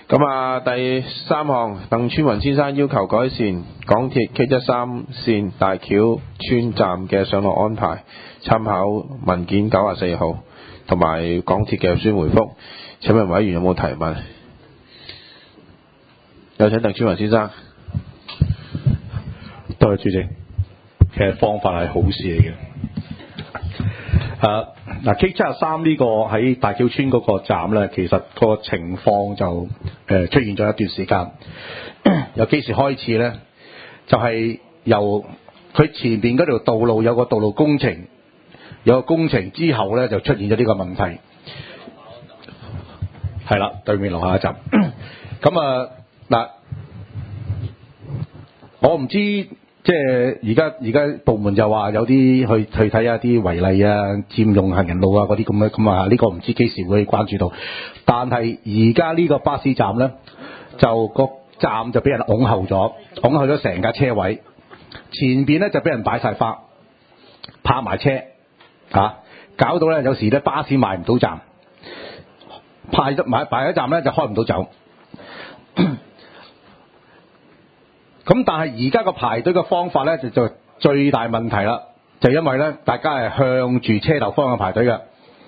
咁啊，第三項，鄧川雲先生要求改善港鐵 K13線大橋村站嘅上落安排，參考文件94號同埋港鐵嘅書回覆。請問委員有冇提問？有請鄧川雲先生。 多謝主席。其實方法係好事嚟嘅。K73呢個喺大橋村嗰個站呢，其實個情況就出現咗一段時間。由幾時開始呢？就係由佢前邊嗰條道路有個道路工程，有個工程之後呢，就出現咗呢個問題。係啦，對面樓下一站。咁我唔知。即係而家部門就話有啲去睇下啲違例啊、佔用行人路啊嗰啲咁啊，呢個唔知幾時會關注到。但係而家呢個巴士站呢，就個站就俾人拱後咗成架車位，前邊呢就俾人擺晒花，泊埋車搞到呢有時呢巴士埋唔到站，排咗站呢就開唔到走。咁但係而家個排隊嘅方法呢，就最大問題啦，就因為呢大家係向住車頭方向排隊嘅。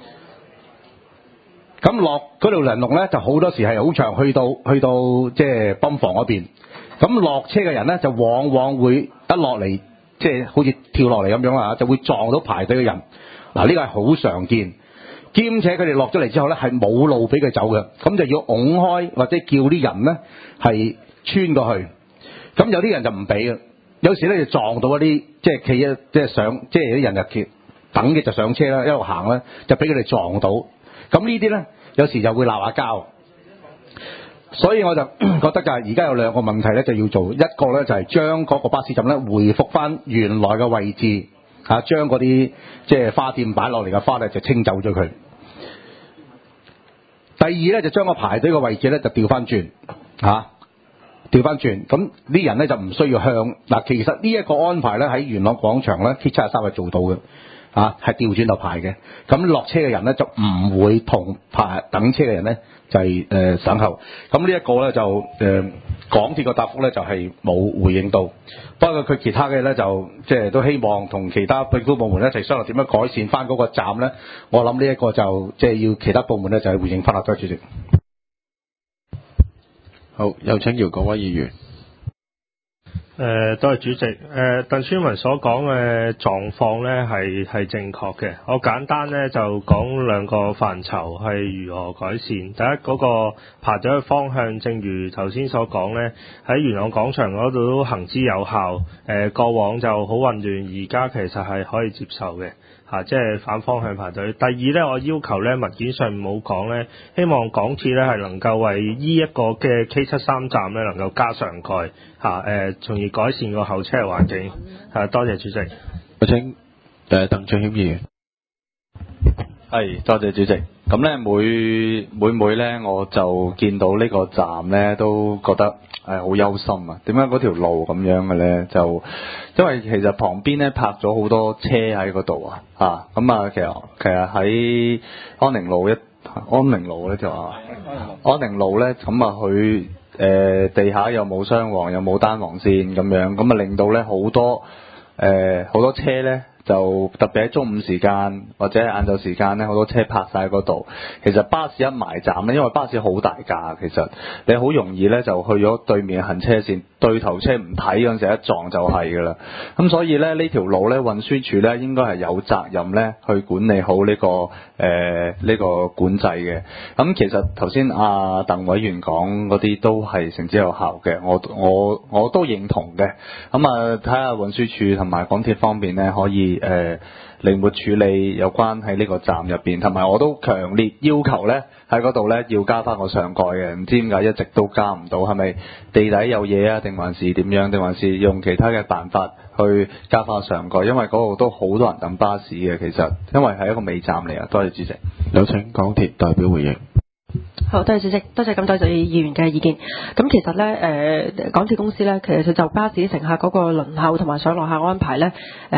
咁落嗰條人龍呢，就好多時係好長，去到即係泵房嗰邊。咁落車嘅人呢，就往往會一落嚟，即係好似跳落嚟咁樣啦，就會撞到排隊嘅人。嗱，呢個係好常見，兼且佢哋落咗嚟之後呢，係冇路俾佢走嘅，咁就要拱開或者叫啲人呢係穿過去。咁有啲人就唔俾嘅，有時咧就撞到一啲即係企即係上，即係有啲人就等嘅就上車啦，一路行咧就俾佢哋撞到。咁呢啲咧有時就會鬧下交。所以我就覺得就係而家有兩個問題咧就要做，一個咧就係將嗰個巴士站咧回復翻原來嘅位置，將嗰啲即係花店擺落嚟嘅花咧就清走咗佢。第二咧就將個排隊嘅位置咧就調翻轉調翻轉，咁啲人咧就唔需要向嗱。其實呢一個安排咧喺元朗廣場咧 K73係做到嘅，係調轉頭排嘅。咁落車嘅人咧就唔會同等車嘅人咧就係等候。咁呢一個咧就港鐵個答覆咧就係冇回應到。不過佢其他嘅咧就即係都希望同其他政府部門一齊商量點樣改善翻嗰個站咧。我諗呢一個就即係要其他部門咧就係回應翻啦。多謝主席。 好，有請姚國威議員。 多謝主席。鄧川雲所講嘅狀況呢係正確嘅。我簡單呢就講兩個範疇係如何改善。第一，嗰個排隊嘅方向，正如頭先所講呢，喺元朗廣場嗰度都行之有效。過往就好混亂，而家其實係可以接受嘅。即係反方向排隊。第二呢，我要求呢文件上冇講呢，希望港鐵呢係能夠為呢一個嘅 K73站呢能夠加上蓋從而改善個候車嘅環境。多謝主席。 有請鄧俊謙議員。 係，多謝主席。咁咧每咧我就見到呢個站咧都覺得好憂心啊！點解嗰條路咁樣嘅咧？就因為其實旁邊咧泊咗好多車喺嗰度啊！咁啊，其實喺安寧路咧就安寧路咧，咁啊佢地下又冇雙黃又冇單黃線咁樣，咁啊令到咧好多車咧。就特別喺中午時間或者晏晝時間咧，好多車泊晒喺嗰度。其實巴士一埋站咧，因為巴士好大架，其實你好容易咧就去咗對面行車線，對頭車唔睇嗰陣時一撞就係㗎啦。咁所以咧呢條路咧運輸署咧應該係有責任咧去管理好呢個管制嘅。咁其實頭先阿鄧委員講嗰啲都係成績有效嘅，我都認同嘅。咁睇下運輸署同埋港鐵方面咧可以靈活處理有關喺呢個站入邊，同埋我都強烈要求咧喺嗰度咧要加翻個上蓋嘅，唔知點解一直都加唔到，係咪地底有嘢啊？定還是點樣？定還是用其他嘅辦法去加翻個上蓋？因為嗰度都好多人等巴士嘅，其實因為係一個尾站嚟啊。多謝主席。 有請港鐵代表回應。 好，多謝主席，多謝咁多位議員嘅意見。咁其實呢，港鐵公司呢，其實就巴士乘客嗰個輪候同埋上落客安排呢，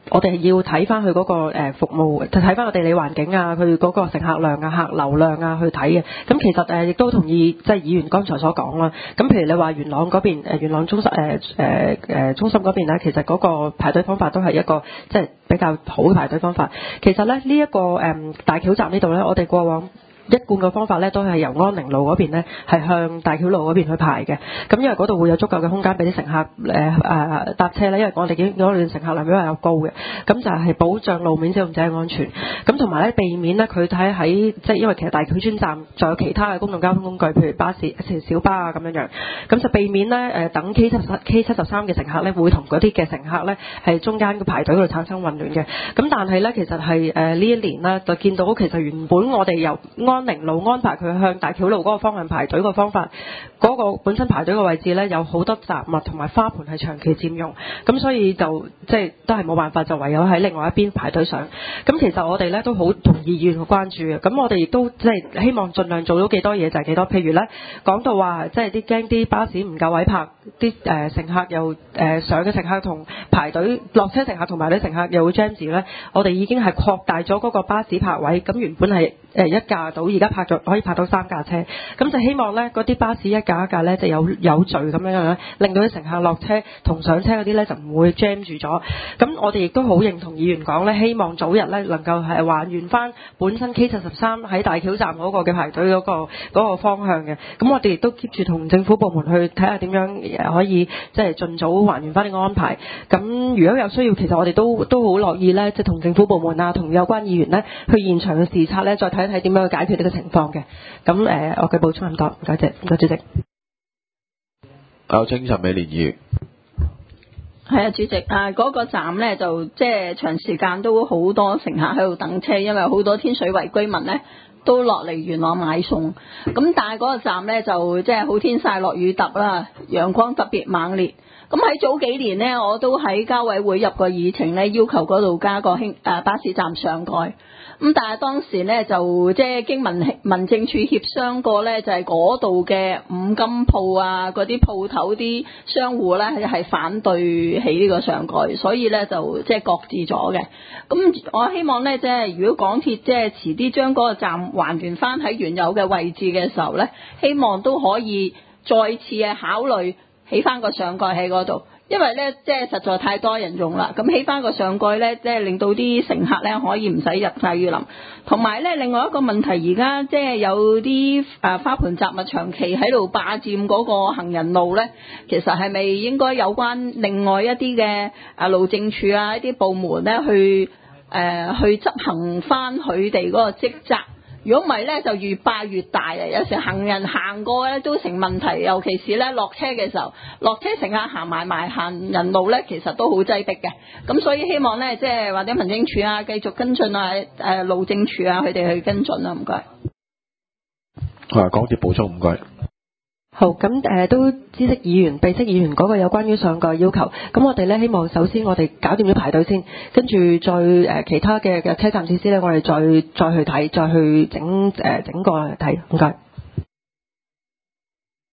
我哋要睇翻佢嗰個服務，就睇翻個地理環境啊，佢嗰個乘客量啊、客流量啊去睇嘅。咁其實亦都同意即係議員剛才所講啦。咁譬如你話元朗嗰邊元朗中心中心嗰邊咧，其實嗰個排隊方法都係一個即係比較好嘅排隊方法。其實咧呢一個大橋站呢度咧，我哋過往一貫嘅方法咧，都係由安寧路嗰邊咧係向大橋路嗰邊去排嘅。咁因為嗰度會有足夠嘅空間俾啲乘客搭車咧，因為我哋見嗰段乘客量比較高嘅，咁就係保障路面使用者嘅安全。咁同埋咧避免咧佢喺即係因為其實大橋專站仲有其他嘅公共交通工具，譬如巴士、小巴啊咁樣，咁就避免咧等 K73嘅乘客咧會同嗰啲嘅乘客咧係中間嘅排隊嗰度產生混亂嘅。咁但係咧其實係呢一年咧就見到其實原本我哋由安寧路安排佢向大橋路嗰個方向排隊個方法，嗰個本身排隊嘅位置咧有好多雜物同埋花盆係長期佔用，咁所以就即係都係冇辦法，就唯有喺另外一邊排隊上。咁其實我哋咧都好同意議員嘅關注嘅，咁我哋亦都即係希望盡量做到幾多嘢就係幾多。譬如咧講到話即係啲驚啲巴士唔夠位泊，啲乘客又上嘅乘客同排隊落車乘客同埋啲乘客又會 jam 住咧，我哋已經係擴大咗嗰個巴士泊位，咁原本係一架到，而家可以泊到3架車，咁就希望咧嗰啲巴士一架一架咧就有序咁樣咧，令到啲乘客落車同上車嗰啲咧就唔會 jam 住咗。咁我哋亦都好認同議員講咧，希望早日咧能夠係還原翻本身 K73喺大橋站嗰個嘅排隊嗰個方向嘅。咁我哋亦都 keep 住同政府部門去睇下點樣可以即係盡早還原翻呢個安排。咁如果有需要，其實我哋都好樂意咧，即係同政府部門啊，同有關議員咧去現場嘅視察咧，再睇一睇點樣去解決呢個情況嘅。咁我嘅補充咁多，唔該謝，唔該主席。 有請陳美蓮議員。 係啊，主席嗰個站呢，就即係長時間都好多乘客喺度等車，因為好多天水圍居民呢都落嚟元朗買餸。咁但係嗰個站呢，就即係好天曬落雨揼啦，陽光特別猛烈。咁喺早幾年呢，我都喺交委會入過議程呢，要求嗰度加個巴士站上蓋。咁但係當時呢，就即係經民政處協商過呢，就係嗰度嘅五金鋪啊，嗰啲鋪頭啲商戶呢，係反對起呢個上蓋，所以呢，就即係擱置咗嘅。咁我希望呢，即係如果港鐵即係遲啲將嗰個站還原翻喺原有嘅位置嘅時候呢，希望都可以再次嘅考慮起翻個上蓋喺嗰度。因為咧，即係實在太多人用啦，咁起翻個上蓋咧，即係令到啲乘客咧可以唔使入晒雨林。同埋咧，另外一個問題，而家即係有啲花盆雜物長期喺度霸佔嗰個行人路咧，其實係咪應該有關另外一啲嘅路政署啊一啲部門咧去執行翻佢哋嗰個職責？如果唔係咧，就越霸越大啊！有時行人行過咧都成問題，尤其是咧落車嘅時候，落車乘客行埋行人路咧，其實都好擠迫嘅。咁所以希望咧，即係或者民政處啊繼續跟進啊，路政處啊佢哋去跟進啦，唔該。 港鐵補充，唔該。 好，咁都知悉議員、備悉議員嗰個有關於上蓋要求。咁我哋咧希望首先我哋搞掂咗排隊先，跟住再其他嘅車站設施咧，我哋再去睇，再去整個嚟睇。唔該。